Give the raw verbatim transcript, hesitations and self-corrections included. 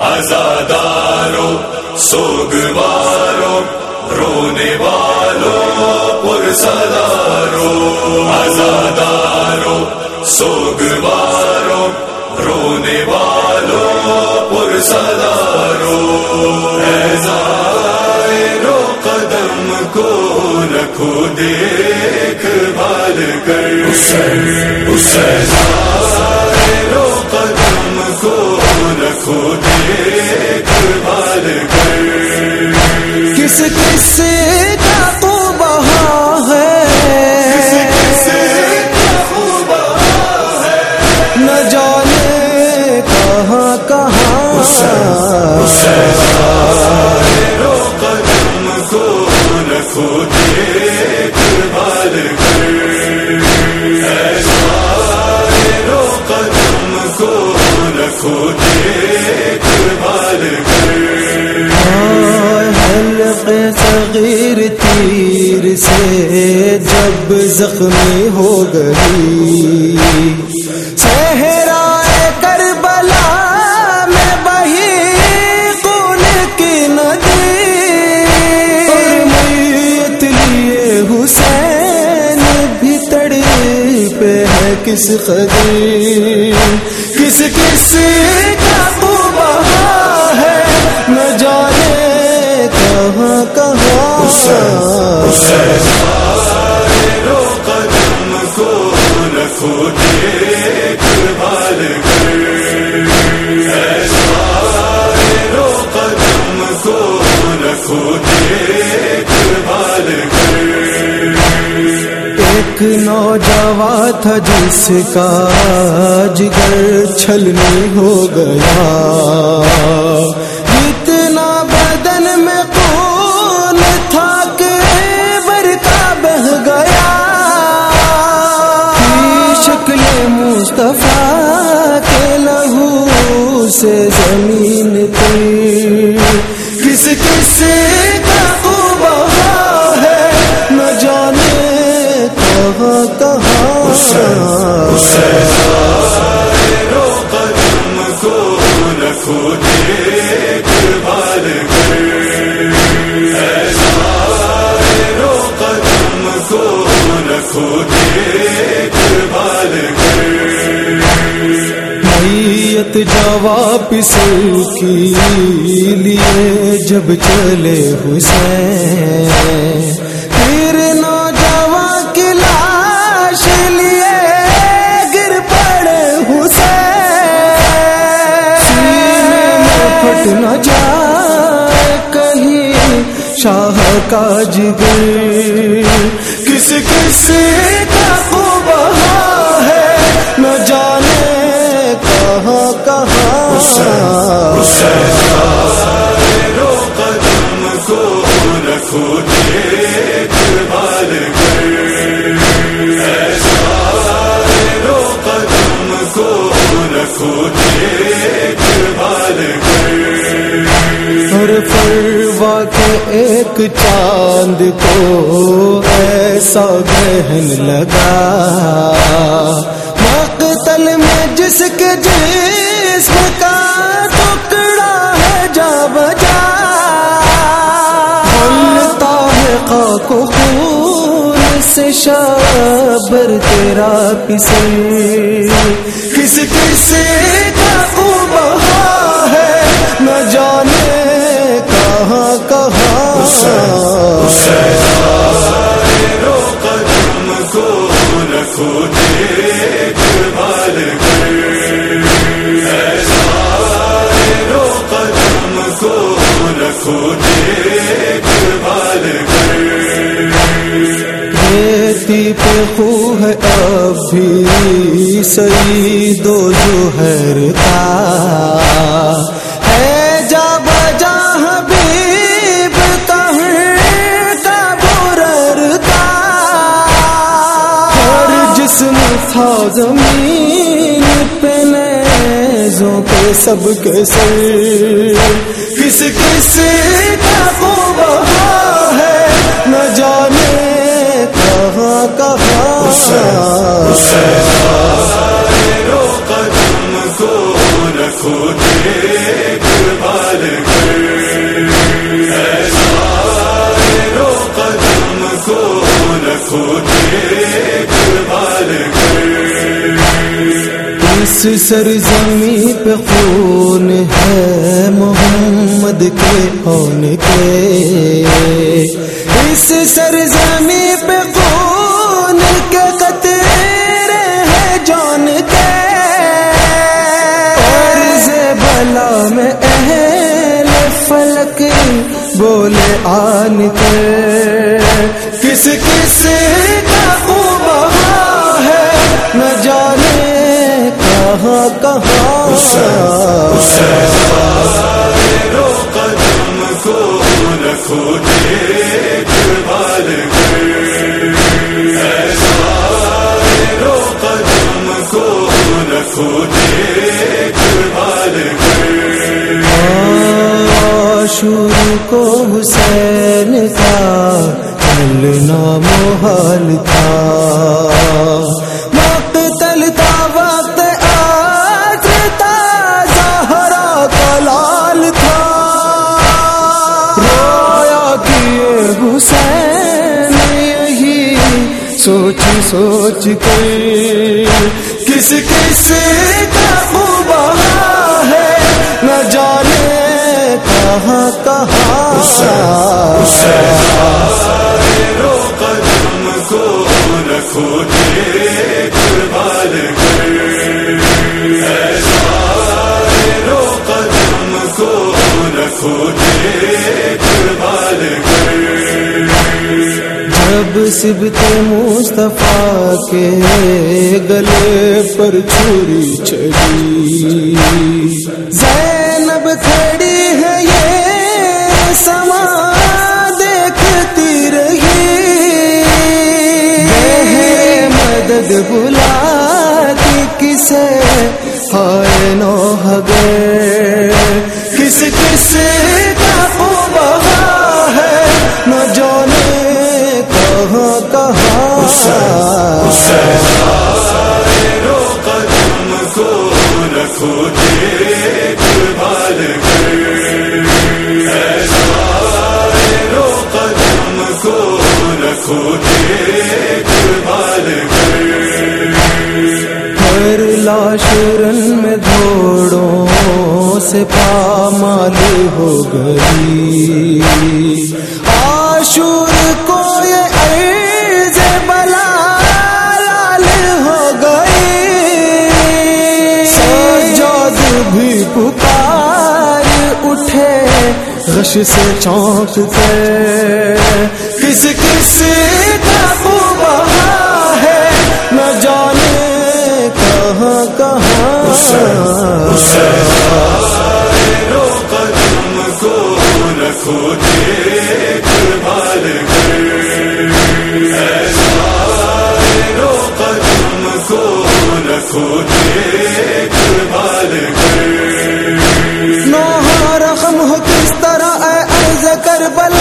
عزاداروں سوگواروں رونے والوں پرسالاروں، عزاداروں سوگواروں رونے والوں پرسالاروں، اے زائرو قدم کو رکھو دیکھ بھال کر، اس زائرو قدم کو رکھو دیکھ بھال کر، کس کس کا تو بہا ہے، کس کا خوب ہے، نہ جانے کہاں کہاں، زائرو قدم کو رکھو دیکھ بھال کر، زائرو قدم کو رکھو دیکھ بھال کر، حلق صغیر تیر سے جب زخمی ہو گئی، صحرائے کربلا میں بہی خون کی ندی، اور میت لیے حسین بھی تڑپے ہے کس قدر، کس کس کا تو بہا ہے، نہ جانے کہاں کہاں، زائرو قدم کو رکھو دیکھ بھال کر، زائرو قدم کو رکھو دیکھ بھال کر، ایک نوجوان تھا جس کا جگر چھلنی ہو گیا، اتنا بدن میں خون تھا کہ برقع بہہ گیا، کی شکل مصطفیٰ کے لہو سے زمین تھی، کس کس کا تو بہا ہے، نہ جانے کہاں کہاں، زائرو قدم کو رکھو دیکھ بھال کر، زائرو قدم کو رکھو دیکھ بھال کر، میت جواب پسل کی لیے جب چلے حسین، پھر نوجوان کی لاش لیے گر پڑے حسین، سینے میں پھٹ نہ جائے کہیں شاہ کا جگر، کس کس کا خوب ہے، نہ جانے کہاں کہاں، زائرو قدم کو رکھو دیکھ بھال کر، زائرو قدم کو رکھو دیکھ بھال کر، اور پروا کے ایک چاند کو ایسا گہن لگا، مقتل میں جس کے جسم کا ٹکڑا ہے جا بجا، بولتا ہے خاک و خون سے شابر تیرا پسے، کس کس کا خوب ہے، نہ جانے کہاں کہاں، زائرو قدم کو رکھو دیکھ بھال کر، زائرو قدم کو رکھو دیکھ بھال کر، ریتی پہ خوہ اب بھی سعید و زہر کا ہے، جا بجا حبیب کہاں کا برر کا، ہر جسم تھا زمین پہ نیزوں پہ سب کے سر، کس کس کا خوب ہے، نہ جانے کہاں کہاں، زائرو قدم کو رکھو دیکھ بال کر، رو قدم کو نہ کھو دیکھ بال کر۔ اس سرزمین پہ خون ہے محمد کے خون کے، اس سرزمین پہ خون کے قطرے ہیں جان کے، عرض بلا میں اہل فلک بولے آن کے، کس کس کا خوب ہے نہ جانے کہاں کہاں، رو قدم کو نہ کھو دیکھ بال کر، رو قدم کو نہ کھو دیکھ بال کر۔ عاشور کو حسین کا چلنا محال تھا، مقتل کا وقت آخر تھا، زہرا کا لال تھا، رویا کیے حسین یہی سوچ سوچ کے، کس کس کا خوب ہے نہ جانے کہاں کہاں، رو قدم کو نہ کھو دیکھ بال کر، رو قدم کو نہ کھو دیکھ بال کر۔ جب صبت مصطفیٰ کے گلے پر چھری چڑھی، زینب کھڑی ہے یہ سما دیکھتی رہی، مدد بلاتی کسے ہائے نوحگر، کس کس کا خوب ہے نہ جانے کہاں کہاں، رو قدم کو نہ کھو دیکھ بال کر، رو قدم کو نہ کھو دیکھ بال کر۔ ہر لاش رن میں دھوڑوں سے پامال ہو گئی، عاشور کو یہ عرض بلال ہو گئی، سجاد بھی پکار اٹھے غش سے چونک کر، کس کس کا خوب ہے نہ جانے کہاں کہاں، رو قدم کو نہ کھو دیکھ بال کر، رو قدم کو نہ کھو دیکھ بال کر۔ نوحہ رقم ہو کس طرح اے عرض کربلا،